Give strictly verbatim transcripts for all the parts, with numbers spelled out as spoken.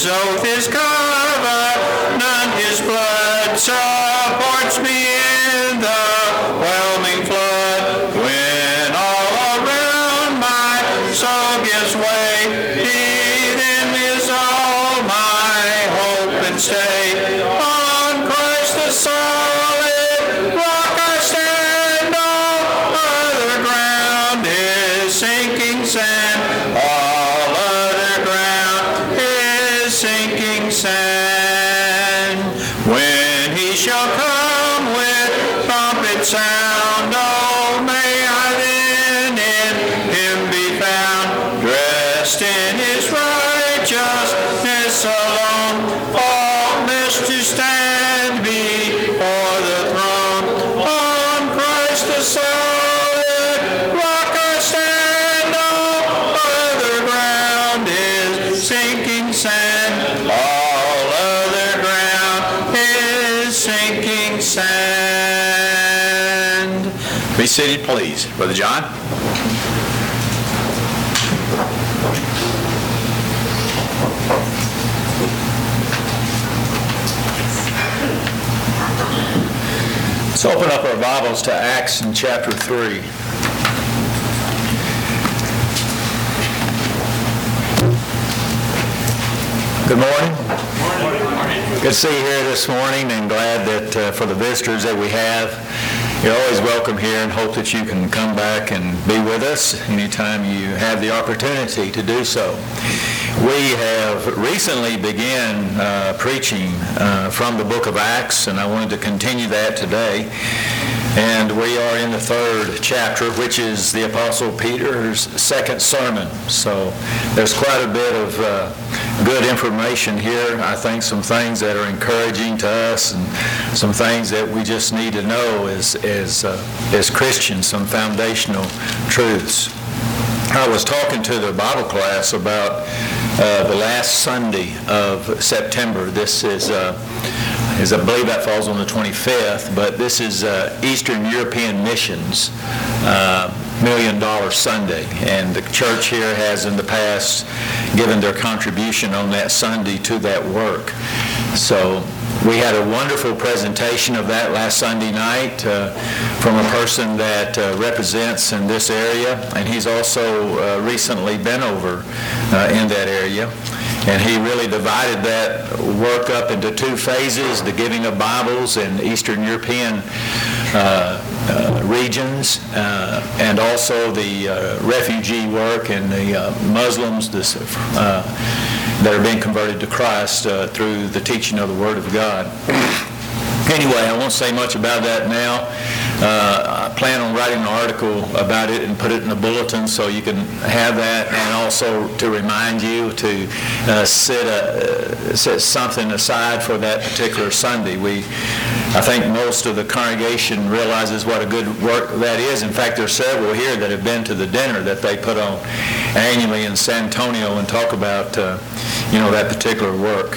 His oath is covenant, His blood supports me in the whelming flood. When all around my soul gives way, He then is all my hope and stay. On Christ the solid rock I stand, all other ground is sinking sand. All other ground is sinking sand. When He shall come with trumpet sound, oh, may I then in Him be found, dressed in His righteousness alone, faultless to stand before the throne. On Christ the solid rock I stand, all other ground is sinking sand. All other ground is sinking sand. Be seated, please. Brother John. Let's open up our Bibles to Acts in chapter three. Good morning. Good to see you here this morning, and glad that uh, for the visitors that we have, you're always welcome here, and hope that you can come back and be with us anytime you have the opportunity to do so. We have recently begun uh, preaching uh, from the book of Acts, and I wanted to continue that today. And we are in the third chapter, which is the Apostle Peter's second sermon. So there's quite a bit of uh, good information here. I think some things that are encouraging to us, and some things that we just need to know as, as, uh, as Christians, some foundational truths. I was talking to the Bible class about uh, the last Sunday of September. This is, uh, is, I believe that falls on the twenty-fifth, but this is uh, Eastern European Missions uh, Million Dollar Sunday. And the church here has in the past given their contribution on that Sunday to that work. So we had a wonderful presentation of that last Sunday night uh, from a person that uh, represents in this area, and he's also uh, recently been over uh, in that area. And he really divided that work up into two phases, the giving of Bibles in Eastern European uh, uh, regions, uh, and also the uh, refugee work and the uh, Muslims this, uh, that are being converted to Christ uh, through the teaching of the Word of God. Anyway, I won't say much about that now. Uh, I plan on writing an article about it and put it in the bulletin so you can have that, and also to remind you to uh, set, a, uh, set something aside for that particular Sunday. We, I think most of the congregation realizes what a good work that is. In fact, there are several here that have been to the dinner that they put on annually in San Antonio and talk about uh, you know, that particular work.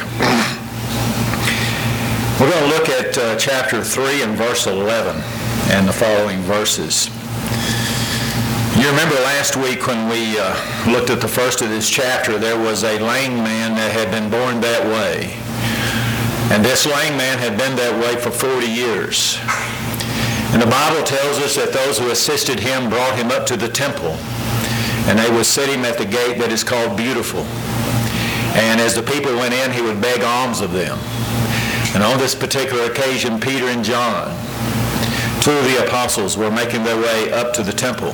We're going to look at uh, chapter three and verse eleven and the following verses. You remember last week when we uh, looked at the first of this chapter, there was a lame man that had been born that way. And this lame man had been that way for forty years. And the Bible tells us that those who assisted him brought him up to the temple, and they would sit him at the gate that is called Beautiful. And as the people went in, he would beg alms of them. And on this particular occasion, Peter and John, two of the apostles, were making their way up to the temple.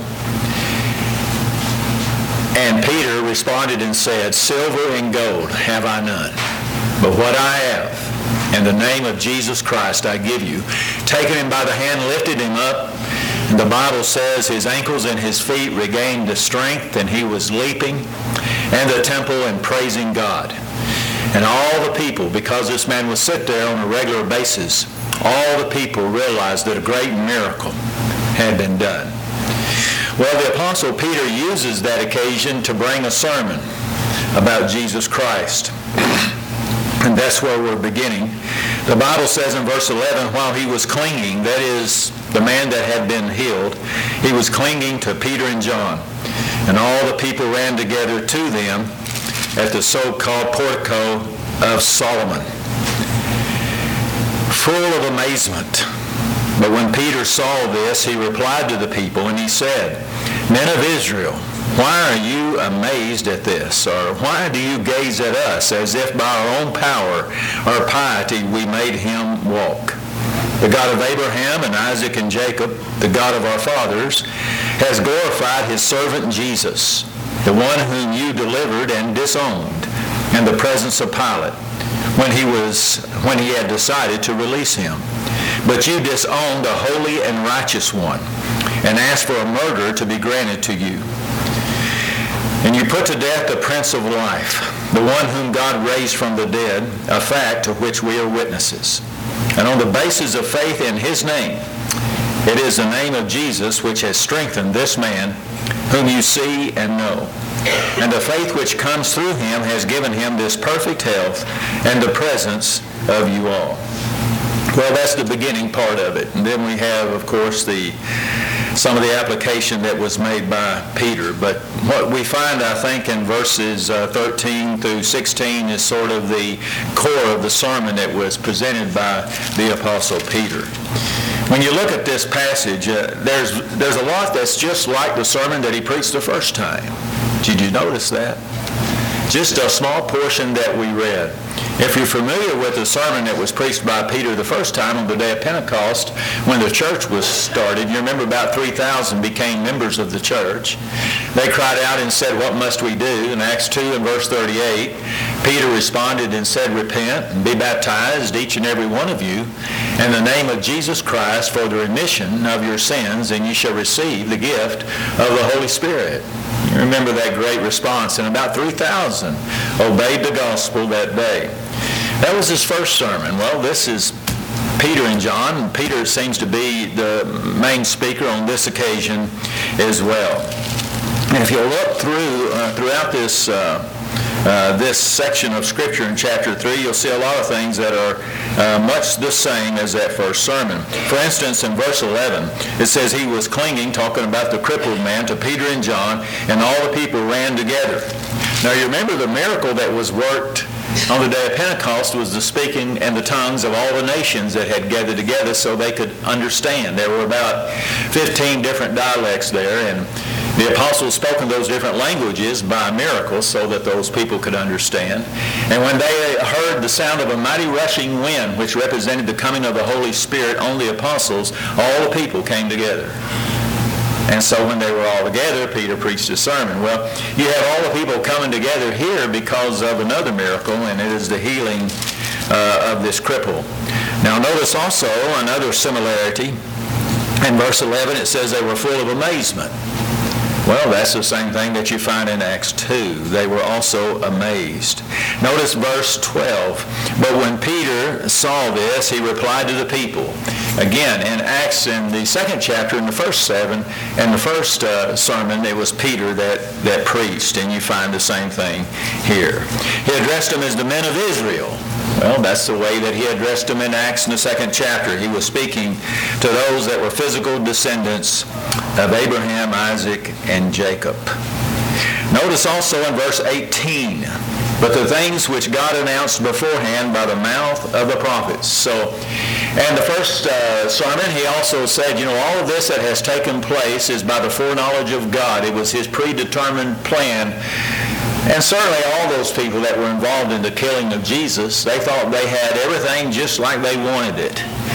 And Peter responded and said, "Silver and gold have I none, but what I have, in the name of Jesus Christ I give you." Taking him by the hand, lifted him up. And the Bible says his ankles and his feet regained the strength, and he was leaping in the temple and praising God. And all the people, because this man would sit there on a regular basis, all the people realized that a great miracle had been done. Well, the Apostle Peter uses that occasion to bring a sermon about Jesus Christ. And that's where we're beginning. The Bible says in verse eleven, while he was clinging, that is, the man that had been healed, he was clinging to Peter and John. And all the people ran together to them, at the so-called portico of Solomon, full of amazement. But when Peter saw this, he replied to the people, and he said, "Men of Israel, why are you amazed at this? Or why do you gaze at us as if by our own power or piety we made him walk? The God of Abraham and Isaac and Jacob, the God of our fathers, has glorified his servant Jesus, the one whom you delivered and disowned in the presence of Pilate when he was when he had decided to release him. But you disowned the holy and righteous one and asked for a murderer to be granted to you. And you put to death the Prince of Life, the one whom God raised from the dead, a fact of which we are witnesses. And on the basis of faith in his name, it is the name of Jesus which has strengthened this man whom you see and know. And the faith which comes through him has given him this perfect health and the presence of you all." Well, that's the beginning part of it. And then we have, of course, the some of the application that was made by Peter. But what we find, I think, in verses uh, thirteen through sixteen is sort of the core of the sermon that was presented by the Apostle Peter. When you look at this passage, uh, there's there's a lot that's just like the sermon that he preached the first time. Did you notice that? Just a small portion that we read. If you're familiar with the sermon that was preached by Peter the first time on the day of Pentecost, when the church was started, you remember about three thousand became members of the church. They cried out and said, "What must we do?" In Acts two and verse thirty-eight, Peter responded and said, "Repent and be baptized, each and every one of you, in the name of Jesus Christ for the remission of your sins, and you shall receive the gift of the Holy Spirit." You remember that great response, and about three thousand obeyed the gospel that day. That was his first sermon. Well, this is Peter and John, and Peter seems to be the main speaker on this occasion as well. And if you look through uh, throughout this uh, uh, this section of Scripture in chapter three, you'll see a lot of things that are uh, much the same as that first sermon. For instance, in verse eleven, it says, "He was clinging," talking about the crippled man, "to Peter and John, and all the people ran together." Now you remember the miracle that was worked on the day of Pentecost was the speaking in the tongues of all the nations that had gathered together so they could understand. There were about fifteen different dialects there, and the apostles spoke in those different languages by miracle so that those people could understand. And when they heard the sound of a mighty rushing wind, which represented the coming of the Holy Spirit on the apostles, all the people came together. And so when they were all together, Peter preached a sermon. Well, you have all the people coming together here because of another miracle, and it is the healing uh, of this cripple. Now notice also another similarity. In verse eleven, it says they were full of amazement. Well, that's the same thing that you find in Acts two. They were also amazed. Notice verse twelve. "But when Peter saw this, he replied to the people." Again, in Acts, in the second chapter, in the first seven, in the first uh, sermon, it was Peter that, that preached, and you find the same thing here. He addressed them as the men of Israel. Well, that's the way that he addressed them in Acts in the second chapter. He was speaking to those that were physical descendants of Abraham, Isaac, and Jacob. Notice also in verse eighteen, "But the things which God announced beforehand by the mouth of the prophets." So, and the first uh, sermon, he also said, you know, all of this that has taken place is by the foreknowledge of God. It was his predetermined plan. And certainly all those people that were involved in the killing of Jesus, they thought they had everything just like they wanted it.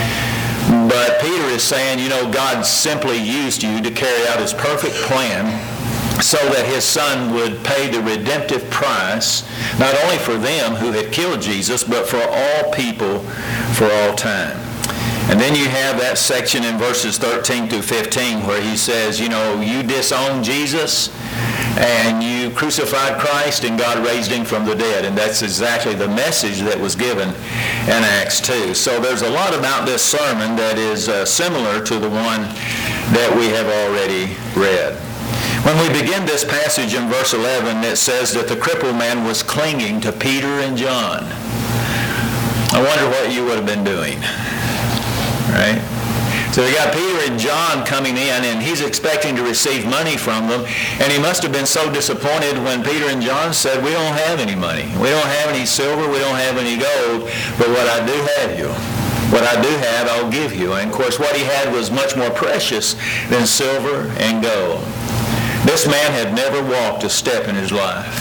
But Peter is saying, you know, God simply used you to carry out his perfect plan so that his son would pay the redemptive price, not only for them who had killed Jesus, but for all people for all time. And then you have that section in verses thirteen through fifteen where he says, you know, you disowned Jesus and you crucified Christ and God raised him from the dead. And that's exactly the message that was given in Acts two. So there's a lot about this sermon that is uh, similar to the one that we have already read. When we begin this passage in verse eleven, it says that the crippled man was clinging to Peter and John. I wonder what you would have been doing. Right? So we got Peter and John coming in, and he's expecting to receive money from them. And he must have been so disappointed when Peter and John said, we don't have any money. We don't have any silver. We don't have any gold. But what I do have you, what I do have, I'll give you. And of course, what he had was much more precious than silver and gold. This man had never walked a step in his life.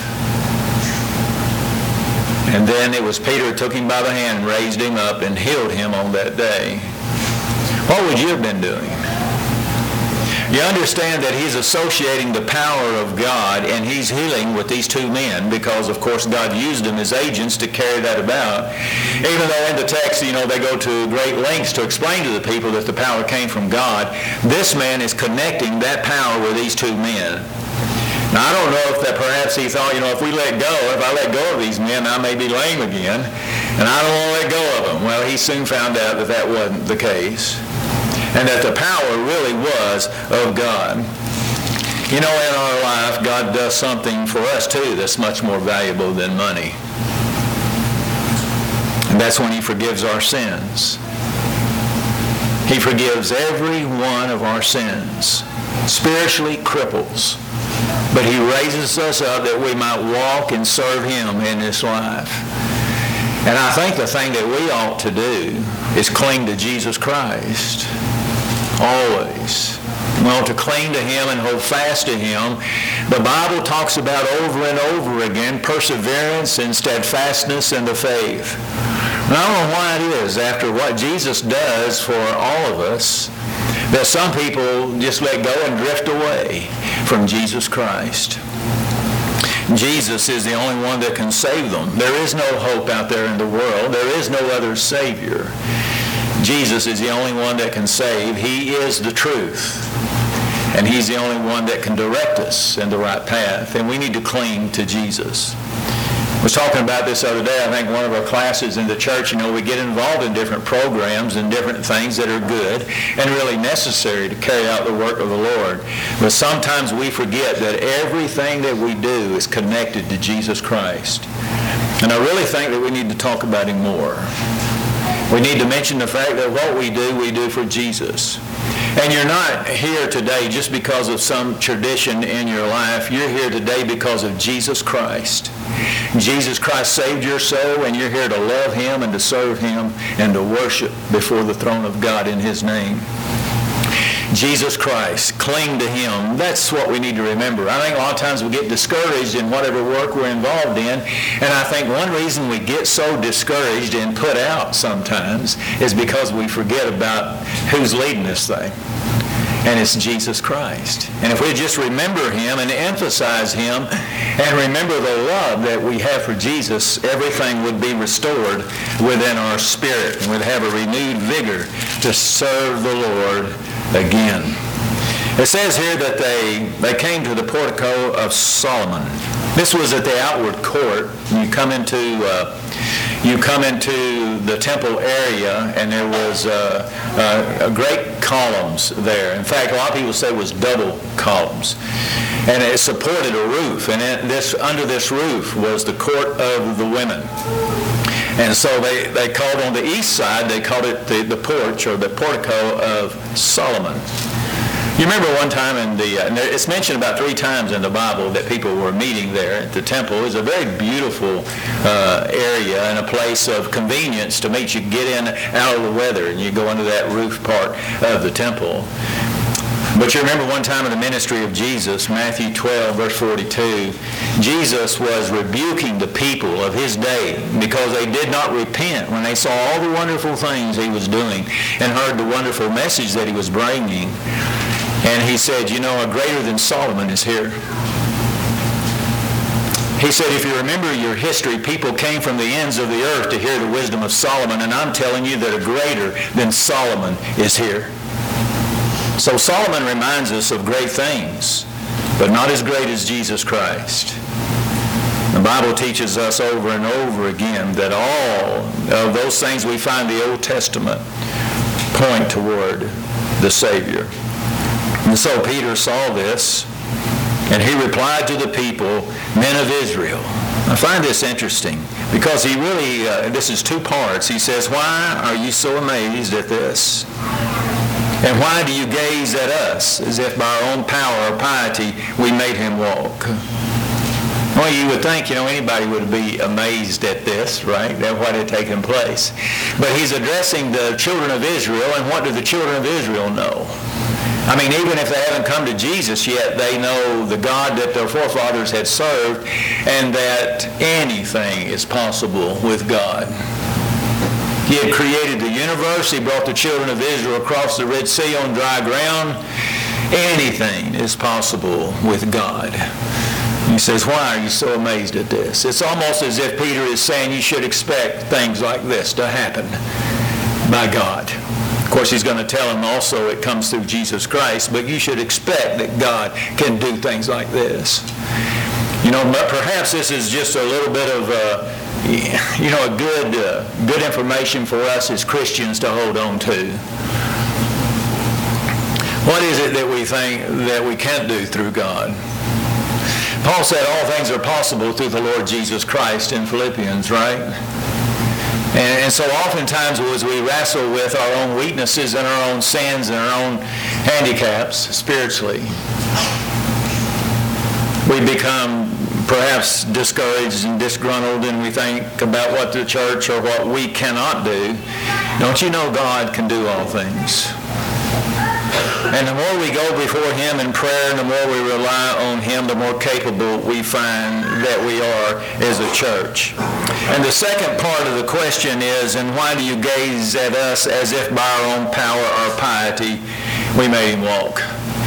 And then it was Peter who took him by the hand, raised him up, and healed him on that day. What would you have been doing? You understand that he's associating the power of God, and he's healing with these two men because, of course, God used them as agents to carry that about. Even though in the text, you know, they go to great lengths to explain to the people that the power came from God, this man is connecting that power with these two men. Now, I don't know if that perhaps he thought, you know, if we let go, if I let go of these men, I may be lame again, and I don't want to let go of them. Well, he soon found out that that wasn't the case, and that the power really was of God. You know, in our life, God does something for us, too, that's much more valuable than money. And that's when he forgives our sins. He forgives every one of our sins, spiritually cripples. But he raises us up that we might walk and serve him in this life. And I think the thing that we ought to do is cling to Jesus Christ. Always. We ought to cling to him and hold fast to him. The Bible talks about over and over again perseverance and steadfastness in the faith. And I don't know why it is, after what Jesus does for all of us, that some people just let go and drift away from Jesus Christ. Jesus is the only one that can save them. There is no hope out there in the world. There is no other Savior. Jesus is the only one that can save. He is the truth. And he's the only one that can direct us in the right path. And we need to cling to Jesus. I was talking about this the other day. I think one of our classes in the church, you know, we get involved in different programs and different things that are good and really necessary to carry out the work of the Lord. But sometimes we forget that everything that we do is connected to Jesus Christ. And I really think that we need to talk about him more. We need to mention the fact that what we do, we do for Jesus. And you're not here today just because of some tradition in your life. You're here today because of Jesus Christ. Jesus Christ saved your soul, and you're here to love him and to serve him and to worship before the throne of God in his name. Jesus Christ, cling to him. That's what we need to remember. I think a lot of times we get discouraged in whatever work we're involved in, and I think one reason we get so discouraged and put out sometimes is because we forget about who's leading this thing. And it's Jesus Christ. And if we just remember him and emphasize him and remember the love that we have for Jesus, everything would be restored within our spirit, and we'd have a renewed vigor to serve the Lord again. It says here that they, they came to the portico of Solomon. This was at the outward court. You come into uh, you come into the temple area, and there was uh, uh, great columns there. In fact, a lot of people say it was double columns, and it supported a roof. And it, this under this roof was the court of the women. And so they, they called on the east side, they called it the, the porch or the portico of Solomon. You remember one time in the, uh, and it's mentioned about three times in the Bible that people were meeting there at the temple. It was a very beautiful uh, area and a place of convenience to meet. You get in out of the weather and you go into that roof part of the temple. But you remember one time in the ministry of Jesus, Matthew twelve, verse forty-two, Jesus was rebuking the people of his day because they did not repent when they saw all the wonderful things he was doing and heard the wonderful message that he was bringing. And he said, you know, a greater than Solomon is here. He said, if you remember your history, people came from the ends of the earth to hear the wisdom of Solomon, and I'm telling you that a greater than Solomon is here. So Solomon reminds us of great things, but not as great as Jesus Christ. The Bible teaches us over and over again that all of those things we find in the Old Testament point toward the Savior. And so Peter saw this, and he replied to the people, men of Israel. I find this interesting because he really, uh, this is two parts. He says, why are you so amazed at this? And why do you gaze at us as if by our own power or piety we made him walk? Well, you would think, you know, anybody would be amazed at this, right? At what had taken place. But he's addressing the children of Israel, and what do the children of Israel know? I mean, even if they haven't come to Jesus yet, they know the God that their forefathers had served, and that anything is possible with God. He had created the universe. He brought the children of Israel across the Red Sea on dry ground. Anything is possible with God. He says, why are you so amazed at this? It's almost as if Peter is saying you should expect things like this to happen by God. Of course, he's going to tell him also it comes through Jesus Christ, but you should expect that God can do things like this. You know, but perhaps this is just a little bit of, uh, you know, a good, uh, good information for us as Christians to hold on to. What is it that we think that we can't do through God? Paul said all things are possible through the Lord Jesus Christ in Philippians, right? And, and so oftentimes as we wrestle with our own weaknesses and our own sins and our own handicaps spiritually, we become perhaps discouraged and disgruntled, and we think about what the church or what we cannot do. Don't you know God can do all things? And the more we go before him in prayer and the more we rely on him, the more capable we find that we are as a church. And the second part of the question is, and why do you gaze at us as if by our own power or piety we made him walk?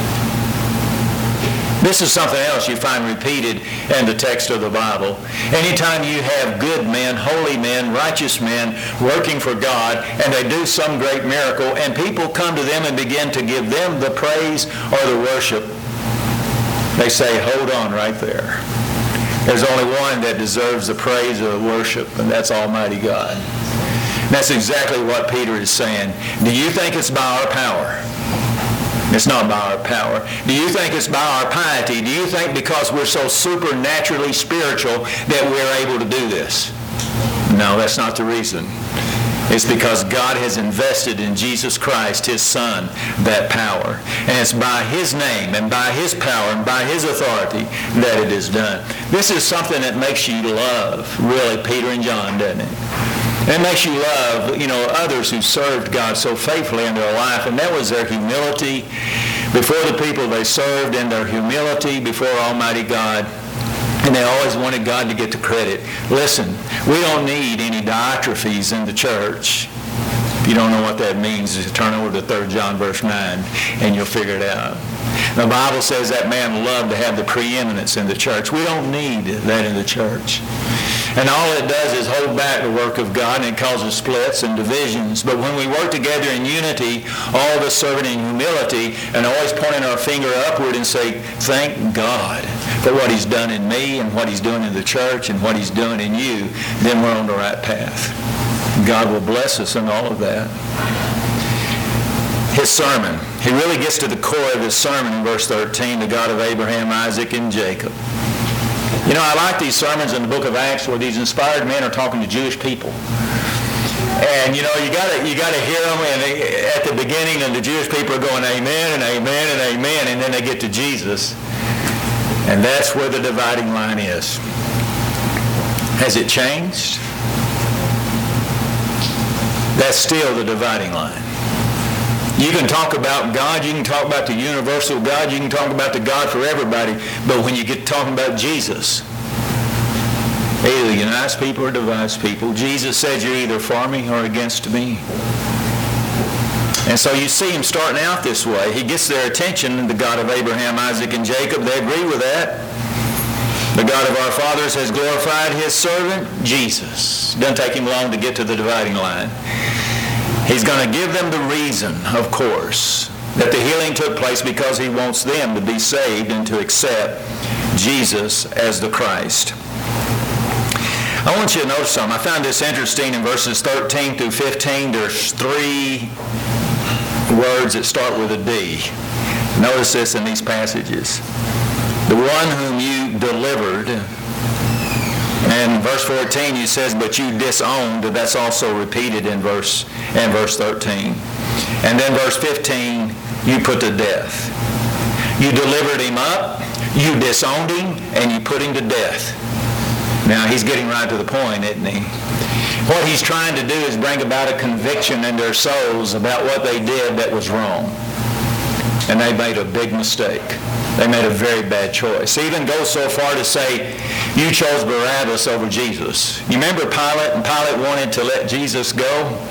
This is something else you find repeated in the text of the Bible. Anytime you have good men, holy men, righteous men working for God, and they do some great miracle, and people come to them and begin to give them the praise or the worship, they say, hold on right there. There's only one that deserves the praise or the worship, and that's Almighty God. And that's exactly what Peter is saying. Do you think it's by our power? It's not by our power. Do you think it's by our piety? Do you think because we're so supernaturally spiritual that we're able to do this? No, that's not the reason. It's because God has invested in Jesus Christ, his Son, that power. And it's by his name and by his power and by his authority that it is done. This is something that makes you love, really, Peter and John, doesn't it? It makes you love, you know, others who served God so faithfully in their life, and that was their humility before the people they served, and their humility before Almighty God. And they always wanted God to get the credit. Listen, we don't need any Diotrephes in the church. If you don't know what that means, just turn over to Third John verse nine, and you'll figure it out. The Bible says that man loved to have the preeminence in the church. We don't need that in the church. And all it does is hold back the work of God, and it causes splits and divisions. But when we work together in unity, all of us serving in humility and always pointing our finger upward and say, thank God for what he's done in me and what he's doing in the church and what he's doing in you, then we're on the right path. God will bless us in all of that. His sermon. He really gets to the core of his sermon in verse thirteen, the God of Abraham, Isaac, and Jacob. You know, I like these sermons in the book of Acts where these inspired men are talking to Jewish people. And, you know, you gotta you gotta hear them, and they, at the beginning, and the Jewish people are going, amen, and amen, and amen, and then they get to Jesus. And that's where the dividing line is. Has it changed? That's still the dividing line. You can talk about God, you can talk about the universal God, you can talk about the God for everybody, but when you get talking about Jesus, it either unites people or divides people. Jesus said, you're either for me or against me. And so you see him starting out this way. He gets their attention, the God of Abraham, Isaac, and Jacob. They agree with that. The God of our fathers has glorified his servant, Jesus. It doesn't take him long to get to the dividing line. He's going to give them the reason, of course, that the healing took place because he wants them to be saved and to accept Jesus as the Christ. I want you to notice something. I found this interesting in verses thirteen through fifteen. There's three words that start with a D. Notice this in these passages. The one whom you delivered And verse fourteen, he says, but you disowned. That's also repeated in verse, in verse thirteen. And then verse fifteen, you put to death. You delivered him up, you disowned him, and you put him to death. Now, he's getting right to the point, isn't he? What he's trying to do is bring about a conviction in their souls about what they did that was wrong. And they made a big mistake. They made a very bad choice. He even goes so far to say, you chose Barabbas over Jesus. You remember Pilate? And Pilate wanted to let Jesus go?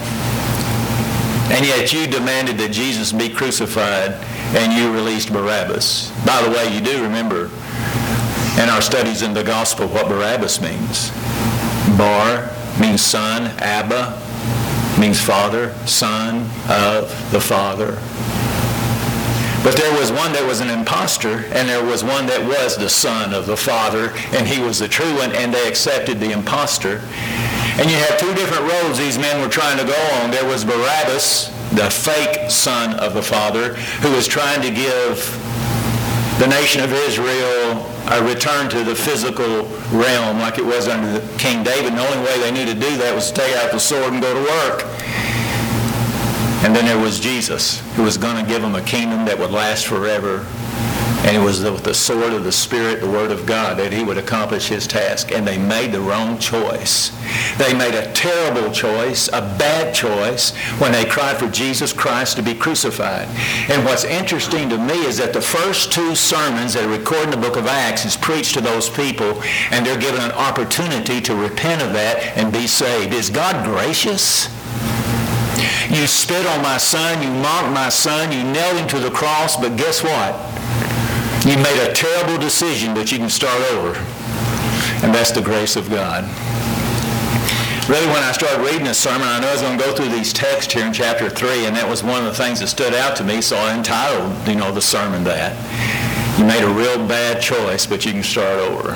And yet you demanded that Jesus be crucified, and you released Barabbas. By the way, you do remember in our studies in the gospel what Barabbas means. Bar means son, Abba means father, son of the Father. But there was one that was an impostor, and there was one that was the son of the Father, and he was the true one, and they accepted the impostor. And you have two different roads these men were trying to go on. There was Barabbas, the fake son of the Father, who was trying to give the nation of Israel a return to the physical realm like it was under King David. And the only way they knew to do that was to take out the sword and go to work. And then there was Jesus, who was going to give them a kingdom that would last forever. And it was with the sword of the Spirit, the Word of God, that he would accomplish his task. And they made the wrong choice. They made a terrible choice, a bad choice, when they cried for Jesus Christ to be crucified. And what's interesting to me is that the first two sermons that are recorded in the book of Acts is preached to those people, and they're given an opportunity to repent of that and be saved. Is God gracious? You spit on my son, you mocked my son, you nailed him to the cross, but guess what? You made a terrible decision, but you can start over. And that's the grace of God. Really, when I started reading this sermon, I knew I was going to go through these texts here in chapter three, and that was one of the things that stood out to me, so I entitled, you know, the sermon that. You made a real bad choice, but you can start over.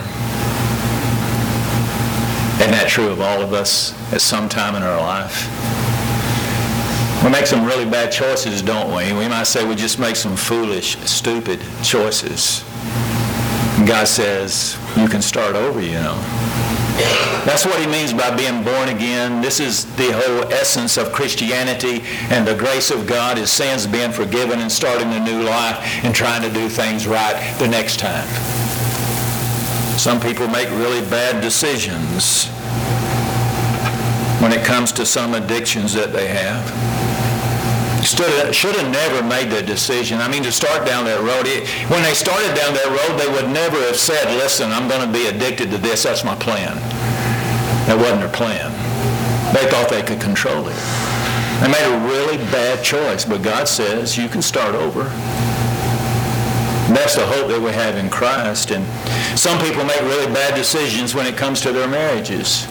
Isn't that true of all of us at some time in our life? We make some really bad choices, don't we? We might say we just make some foolish, stupid choices. And God says, you can start over, you know. That's what he means by being born again. This is the whole essence of Christianity and the grace of God is sins being forgiven and starting a new life and trying to do things right the next time. Some people make really bad decisions when it comes to some addictions that they have. Should have never made the decision. I mean, to start down that road, it, when they started down that road, they would never have said, listen, I'm going to be addicted to this. That's my plan. That wasn't their plan. They thought they could control it. They made a really bad choice, but God says you can start over. And that's the hope that we have in Christ. And some people make really bad decisions when it comes to their marriages.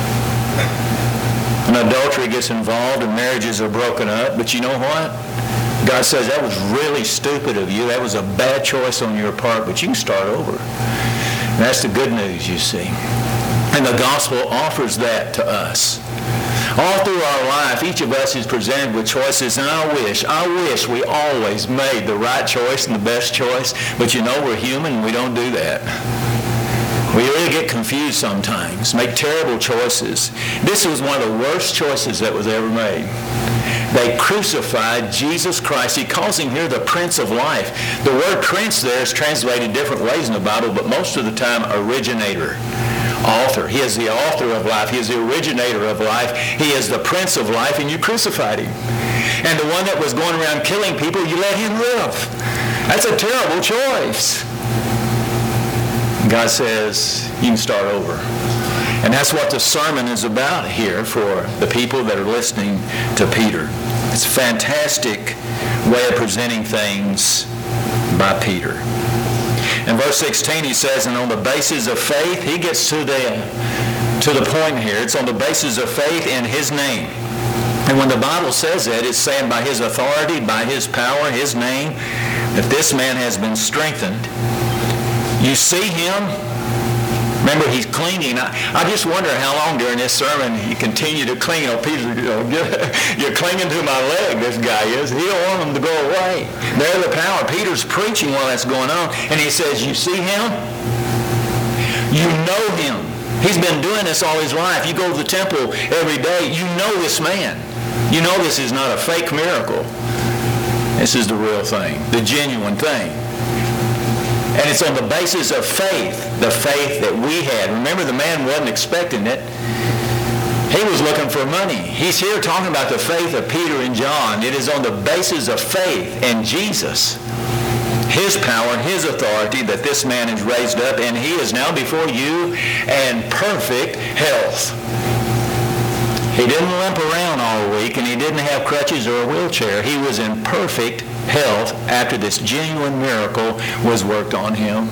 And adultery gets involved and marriages are broken up. But you know what? God says that was really stupid of you. That was a bad choice on your part, but you can start over. And that's the good news, you see. And the gospel offers that to us. All through our life, each of us is presented with choices, and I wish, I wish we always made the right choice and the best choice. But you know, we're human and we don't do that. We really get confused sometimes, make terrible choices. This was one of the worst choices that was ever made. They crucified Jesus Christ. He calls him here the Prince of Life. The word prince there is translated different ways in the Bible, but most of the time originator, author. He is the author of life. He is the originator of life. He is the Prince of Life, and you crucified him. And the one that was going around killing people, you let him live. That's a terrible choice. God says, you can start over. And that's what the sermon is about here for the people that are listening to Peter. It's a fantastic way of presenting things by Peter. In verse sixteen, he says, and on the basis of faith, he gets to the, to the point here. It's on the basis of faith in his name. And when the Bible says that, it's saying by his authority, by his power, his name, that this man has been strengthened. You see him. Remember, he's cleaning. I, I just wonder how long during this sermon he continued to clean. Oh, Peter, you know, you're clinging to my leg, this guy is. He don't want him to go away. There's the power. Peter's preaching while that's going on. And he says, you see him? You know him. He's been doing this all his life. You go to the temple every day, you know this man. You know this is not a fake miracle. This is the real thing, the genuine thing. And it's on the basis of faith, the faith that we had. Remember, the man wasn't expecting it. He was looking for money. He's here talking about the faith of Peter and John. It is on the basis of faith in Jesus, his power, his authority, that this man is raised up, and he is now before you in perfect health. He didn't limp around all week, and he didn't have crutches or a wheelchair. He was in perfect health after this genuine miracle was worked on him.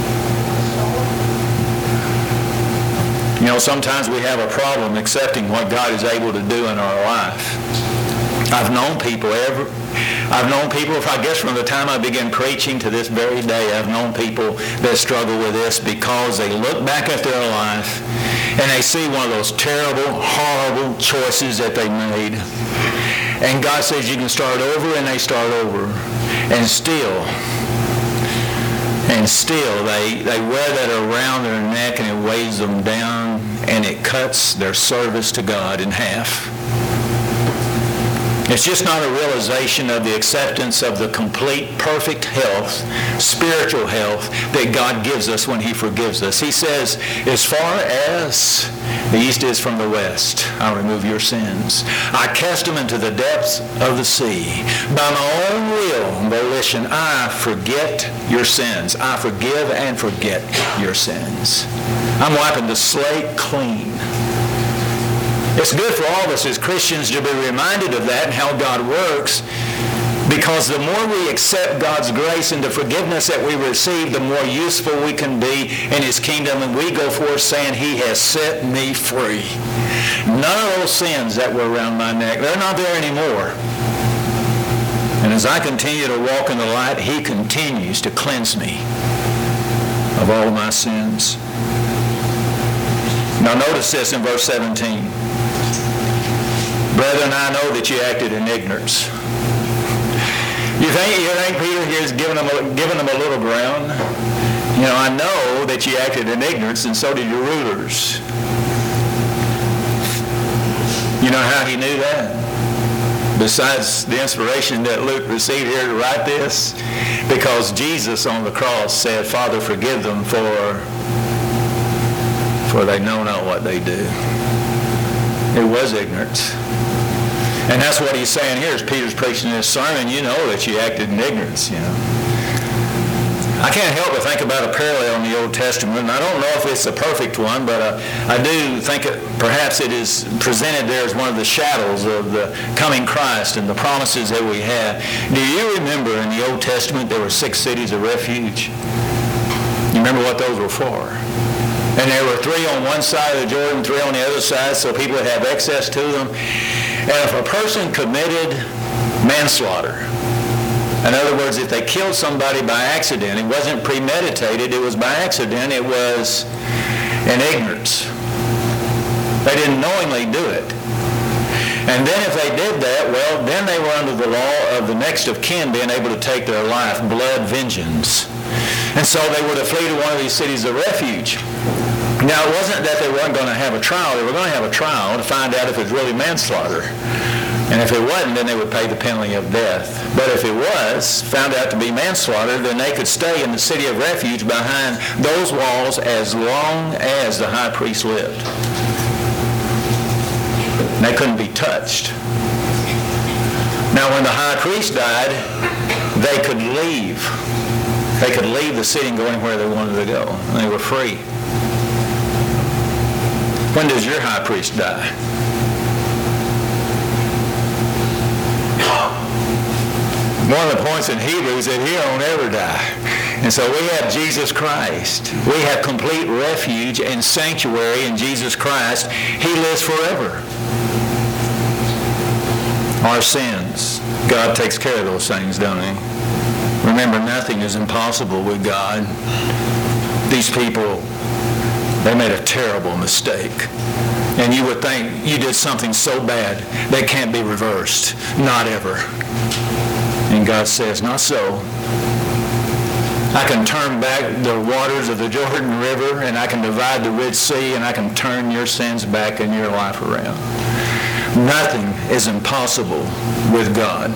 You know, sometimes we have a problem accepting what God is able to do in our life. I've known people ever, I've known people, if I guess from the time I began preaching to this very day, I've known people that struggle with this because they look back at their life and they see one of those terrible, horrible choices that they made. And God says you can start over, and they start over. And still, and still they, they wear that around their neck, and it weighs them down, and it cuts their service to God in half. It's just not a realization of the acceptance of the complete, perfect health, spiritual health that God gives us when he forgives us. He says, as far as the east is from the west, I'll remove your sins. I cast them into the depths of the sea. By my own will and volition, I forget your sins. I forgive and forget your sins. I'm wiping the slate clean. It's good for all of us as Christians to be reminded of that and how God works, because the more we accept God's grace and the forgiveness that we receive, the more useful we can be in his kingdom, and we go forth saying, he has set me free. None of those sins that were around my neck, they're not there anymore. And as I continue to walk in the light, he continues to cleanse me of all my sins. Now notice this in verse seventeen. Brethren, I know that you acted in ignorance. You think, you think Peter here is giving them, a, giving them a little ground? You know, I know that you acted in ignorance, and so did your rulers. You know how he knew that? Besides the inspiration that Luke received here to write this, because Jesus on the cross said, Father, forgive them, for, for they know not what they do. It was ignorance. And that's what he's saying here as Peter's preaching this sermon. You know that you acted in ignorance, you know. I can't help but think about a parallel in the Old Testament, and I don't know if it's a perfect one, but uh, I do think it, perhaps it is presented there as one of the shadows of the coming Christ and the promises that we have. Do you remember in the Old Testament there were six cities of refuge? You remember what those were for? And there were three on one side of the Jordan, three on the other side, so people would have access to them. And if a person committed manslaughter, in other words, if they killed somebody by accident, it wasn't premeditated, it was by accident, it was in ignorance. They didn't knowingly do it. And then if they did that, well, then they were under the law of the next of kin being able to take their life, blood vengeance. And so they were to flee to one of these cities of refuge. Now, it wasn't that they weren't going to have a trial. They were going to have a trial to find out if it was really manslaughter. And if it wasn't, then they would pay the penalty of death. But if it was found out to be manslaughter, then they could stay in the city of refuge behind those walls as long as the high priest lived. They couldn't be touched. Now, when the high priest died, they could leave. They could leave the city and go anywhere they wanted to go. They were free. When does your high priest die? One of the points in Hebrews that he don't ever die. And so we have Jesus Christ. We have complete refuge and sanctuary in Jesus Christ. He lives forever. Our sins, God takes care of those things, don't he? Remember, nothing is impossible with God. These people, they made a terrible mistake. And you would think you did something so bad that can't be reversed. Not ever. And God says, not so. I can turn back the waters of the Jordan River, and I can divide the Red Sea, and I can turn your sins back and your life around. Nothing is impossible with God.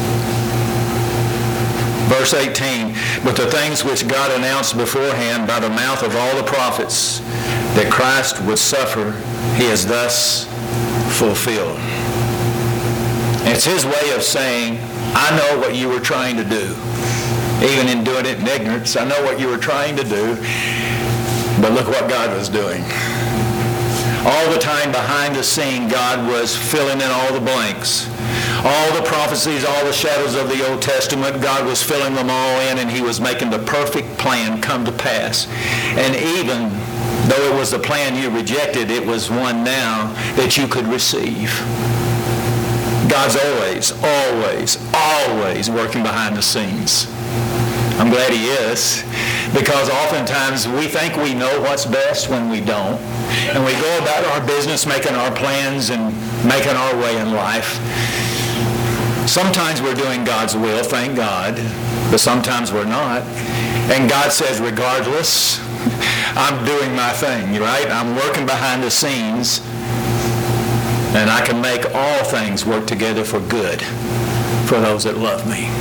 Verse eighteen, but the things which God announced beforehand by the mouth of all the prophets that Christ would suffer, he has thus fulfilled. And it's his way of saying, I know what you were trying to do. Even in doing it in ignorance, I know what you were trying to do, but look what God was doing. All the time behind the scene, God was filling in all the blanks. All the prophecies, all the shadows of the Old Testament, God was filling them all in, and he was making the perfect plan come to pass. And even though it was the plan you rejected, it was one now that you could receive. God's always, always, always working behind the scenes. I'm glad he is, because oftentimes we think we know what's best when we don't. And we go about our business making our plans and making our way in life. Sometimes we're doing God's will, thank God, but sometimes we're not. And God says, regardless, I'm doing my thing, right? I'm working behind the scenes, and I can make all things work together for good for those that love me.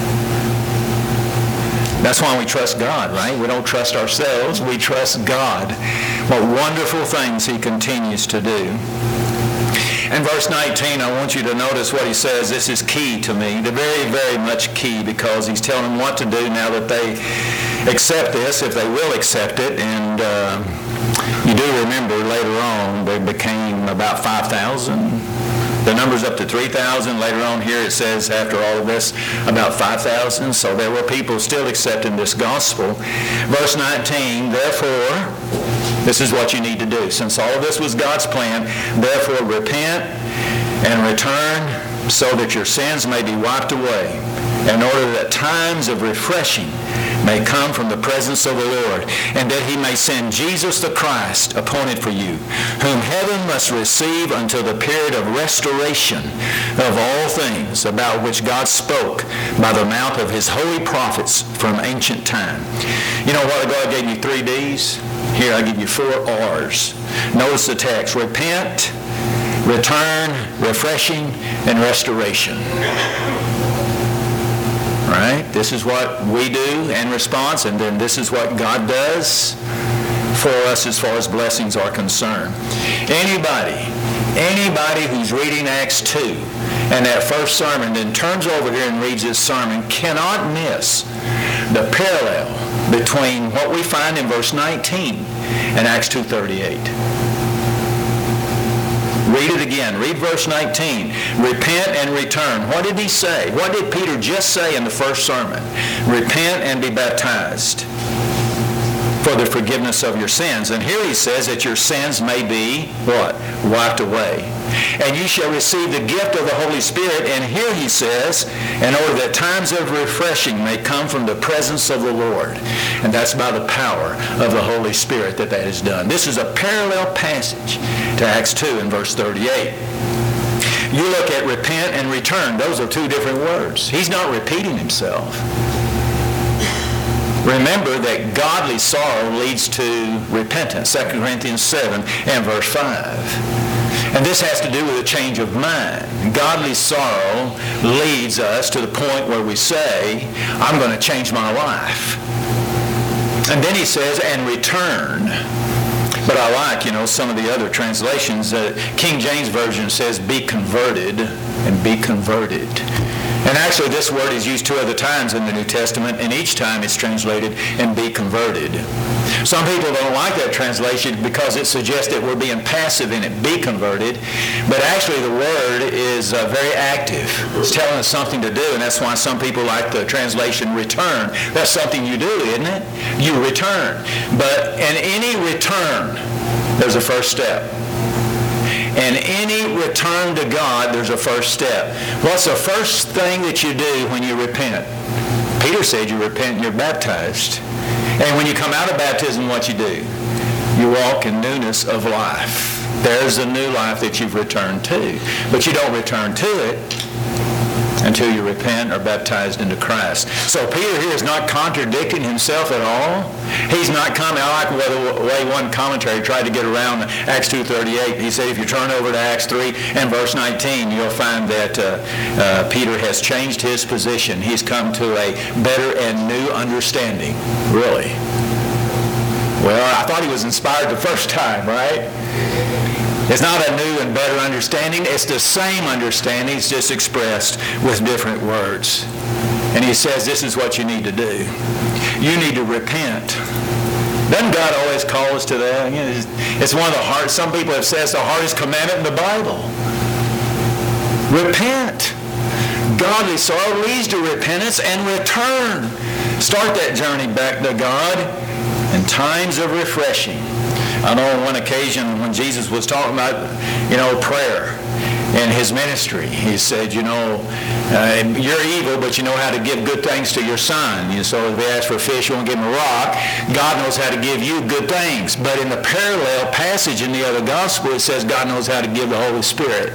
That's why we trust God, right? We don't trust ourselves. We trust God. What wonderful things he continues to do. In verse nineteen, I want you to notice what he says. This is key to me. They're very, very much key, because he's telling them what to do now that they accept this, if they will accept it. And uh, you do remember later on, they became about five thousand. The number's up to three thousand. Later on here it says, after all of this, about five thousand. So there were people still accepting this gospel. Verse nineteen, therefore, this is what you need to do. Since all of this was God's plan, therefore repent and return so that your sins may be wiped away, in order that times of refreshing may come from the presence of the Lord, and that he may send Jesus the Christ appointed for you, whom heaven must receive until the period of restoration of all things, about which God spoke by the mouth of his holy prophets from ancient time. You know, a while ago I gave you three D's. Here I give you four R's. Notice the text: repent, return, refreshing, and restoration. Right? This is what we do in response, and then this is what God does for us as far as blessings are concerned. Anybody, anybody who's reading Acts two and that first sermon, then turns over here and reads this sermon, cannot miss the parallel between what we find in verse nineteen and Acts two thirty-eight. Read it again. Read verse nineteen. Repent and return. What did he say? What did Peter just say in the first sermon? Repent and be baptized for the forgiveness of your sins. And here he says that your sins may be, what? Wiped away. And you shall receive the gift of the Holy Spirit. And here he says, in order that times of refreshing may come from the presence of the Lord. And that's by the power of the Holy Spirit that that is done. This is a parallel passage to Acts two in verse thirty-eight. You look at repent and return. Those are two different words. He's not repeating himself. Remember that godly sorrow leads to repentance, Second Corinthians seven and verse five. And this has to do with a change of mind. Godly sorrow leads us to the point where we say, I'm going to change my life. And then he says, and return. But I like, you know, some of the other translations. Uh, King James Version says, be converted and be converted. And actually this word is used two other times in the New Testament, and each time it's translated, and be converted. Some people don't like that translation because it suggests that we're being passive in it, be converted. But actually the word is uh, very active. It's telling us something to do, and that's why some people like the translation return. That's something you do, isn't it? You return. But in any return, there's a first step. In any return to God, there's a first step. What's the first thing that you do when you repent? Peter said you repent and you're baptized. And when you come out of baptism, what you do? You walk in newness of life. There's a new life that you've returned to. But you don't return to it until you repent or baptized into Christ. So Peter here is not contradicting himself at all. He's not coming. I like the way one commentary tried to get around Acts two thirty-eight. He said if you turn over to Acts three and verse nineteen, you'll find that uh, uh, Peter has changed his position. He's come to a better and new understanding. Really? Well, I thought he was inspired the first time, right? It's not a new and better understanding. It's the same understanding. It's just expressed with different words. And he says this is what you need to do. You need to repent. Doesn't God always call us to that? You know, it's one of the hardest, some people have said it's the hardest commandment in the Bible. Repent. Godly sorrow leads to repentance and return. Start that journey back to God in times of refreshing. I know on one occasion when Jesus was talking about, you know, prayer in his ministry, he said, you know, uh, you're evil, but you know how to give good things to your son. You know, so if they ask for a fish, you won't give him a rock. God knows how to give you good things. But in the parallel passage in the other gospel, it says God knows how to give the Holy Spirit.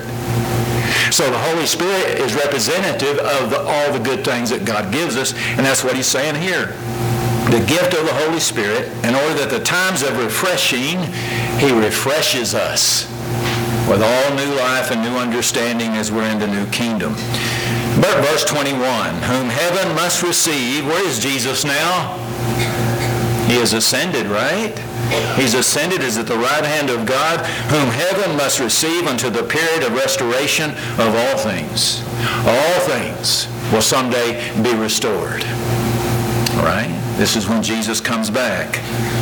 So the Holy Spirit is representative of the, all the good things that God gives us, and that's what he's saying here. The gift of the Holy Spirit, in order that the times of refreshing, he refreshes us with all new life and new understanding as we're in the new kingdom. But verse twenty-one, whom heaven must receive, where is Jesus now? He has ascended, right? He's ascended, is at the right hand of God, whom heaven must receive unto the period of restoration of all things. All things will someday be restored. Right? This is when Jesus comes back.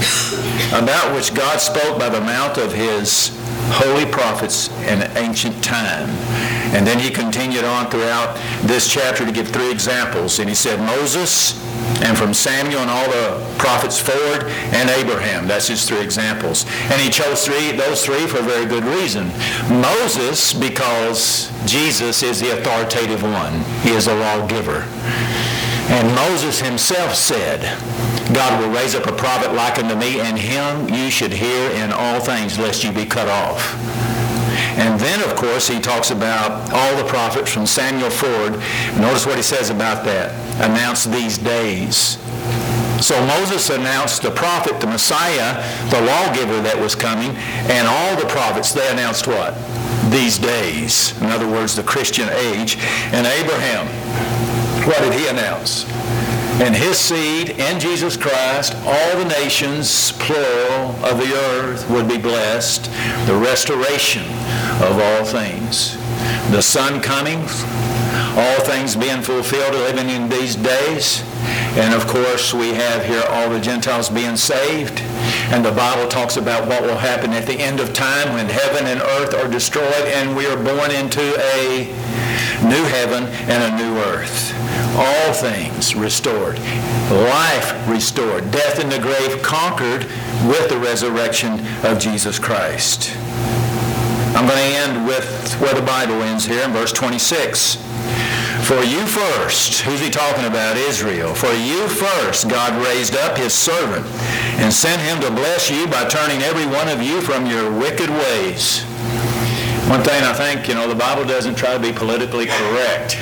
About which God spoke by the mouth of his holy prophets in ancient time. And then he continued on throughout this chapter to give three examples. And he said Moses, and from Samuel and all the prophets forward, and Abraham. That's his three examples. And he chose three, those three for a very good reason. Moses, because Jesus is the authoritative one. He is a lawgiver. And Moses himself said, God will raise up a prophet like unto me, and him you should hear in all things, lest you be cut off. And then, of course, he talks about all the prophets from Samuel forward. Notice what he says about that. Announce these days. So Moses announced the prophet, the Messiah, the lawgiver that was coming, and all the prophets, they announced what? These days. In other words, the Christian age. And Abraham, what did he announce? In his seed, in Jesus Christ, all the nations, plural, of the earth would be blessed. The restoration of all things. The Son coming, all things being fulfilled, living in these days. And of course, we have here all the Gentiles being saved. And the Bible talks about what will happen at the end of time when heaven and earth are destroyed and we are born into a new heaven and a new earth. All things restored. Life restored. Death in the grave conquered with the resurrection of Jesus Christ. I'm going to end with where the Bible ends here in verse twenty-six. For you first, who's he talking about? Israel. For you first God raised up his servant and sent him to bless you by turning every one of you from your wicked ways. One thing I think, you know, the Bible doesn't try to be politically correct.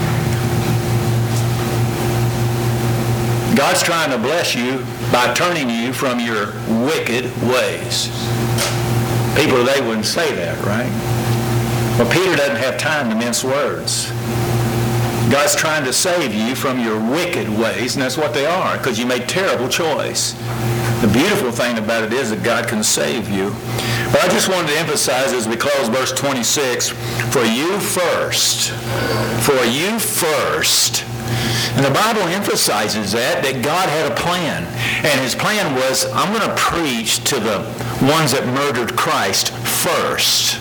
God's trying to bless you by turning you from your wicked ways. People today wouldn't say that, right? Well, Peter doesn't have time to mince words. God's trying to save you from your wicked ways, and that's what they are, because you made terrible choice. The beautiful thing about it is that God can save you. But I just wanted to emphasize as we close verse twenty-six, for you first, for you first. And the Bible emphasizes that, that God had a plan. And his plan was, I'm going to preach to the ones that murdered Christ first.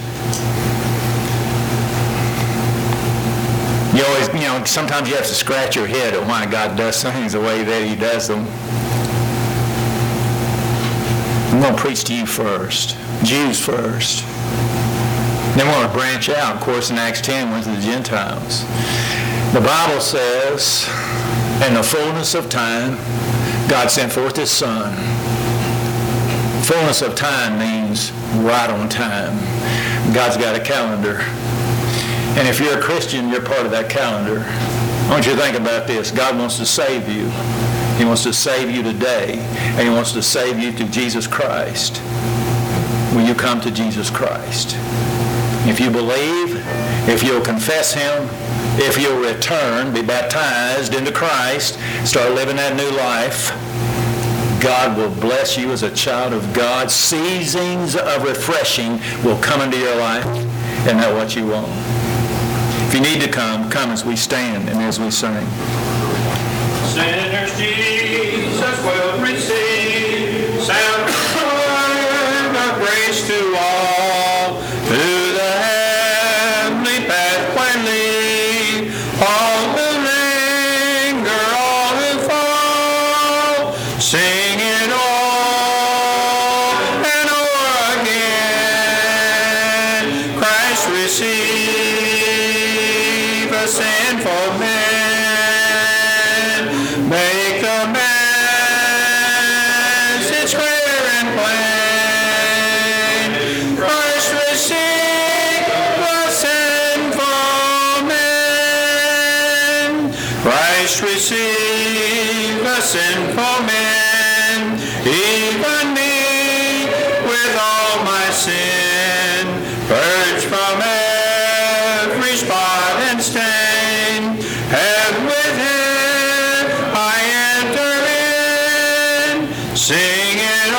You always, you know, sometimes you have to scratch your head at why God does things the way that he does them. I'm going to preach to you first. Jews first. Then we're going to branch out. Of course, in Acts ten, went to the Gentiles. The Bible says, in the fullness of time, God sent forth his Son. Fullness of time means right on time. God's got a calendar. And if you're a Christian, you're part of that calendar. I want you to think about this. God wants to save you. He wants to save you today, and He wants to save you through Jesus Christ. Will you come to Jesus Christ? If you believe, if you'll confess Him, if you'll return, be baptized into Christ, start living that new life, God will bless you as a child of God. Seasons of refreshing will come into your life. Isn't that what you want? If you need to come, come as we stand and as we sing. Sinners Jesus will receive, sound of grace to all, through the heavenly pathway lead, all who linger, all who fall, sing it all and o'er again. Christ receive a sinful man. Make the message clear and plain. Christ receive the sinful man. Christ receive the sinful man. Even me with all my sin, purged from every spot and stain, and with Him I enter in, sing it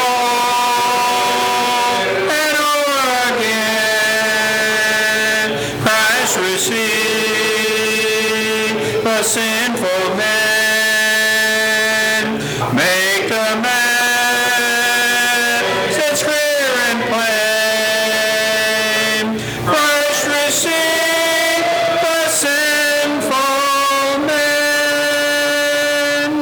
all and o'er again. Christ receive a sinful man, make the message clear and plain. Christ receive a sinful man.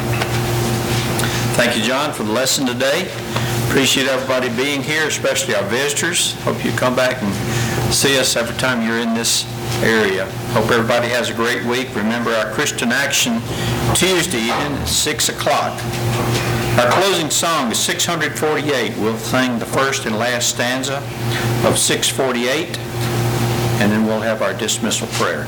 Thank you, John, for the lesson today. Appreciate everybody being here, especially our visitors. Hope you come back and see us every time you're in this area. Hope everybody has a great week. Remember our Christian Action Tuesday evening at six o'clock. Our closing song is six forty-eight. We'll sing the first and last stanza of six forty-eight, and then we'll have our dismissal prayer.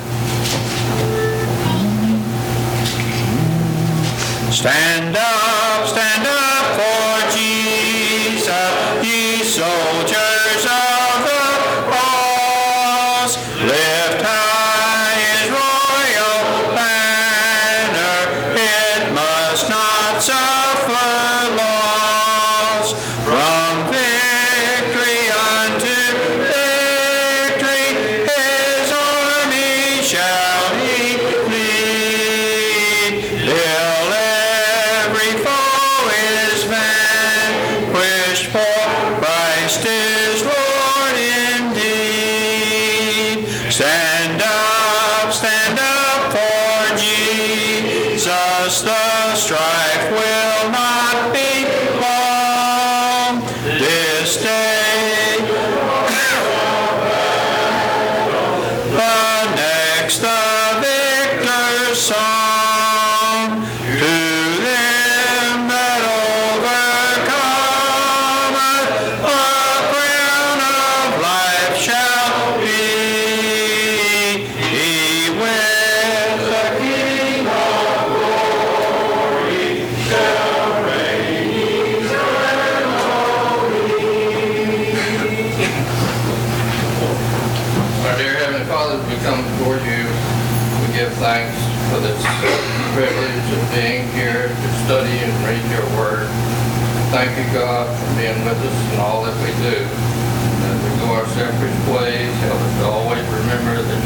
Stand up, stand up for Jesus, ye soldiers of the cross. Lift high His royal banner, it must not suffer loss. From victory unto victory, His army shall He lead. Till every foe is vanquished, for Christ is Lord indeed. Stand up, stand up for Jesus, the strife will not be long this day. The next, the victor's song, to them that overcometh, a crown of life shall be. He with the King of glory shall reign eternally. Our dear Heavenly Father, as we come before you, we give thanks for this privilege of being here to study and read your word. Thank you, God, for being with us in all that we do. As we go our separate ways, help us to always remember that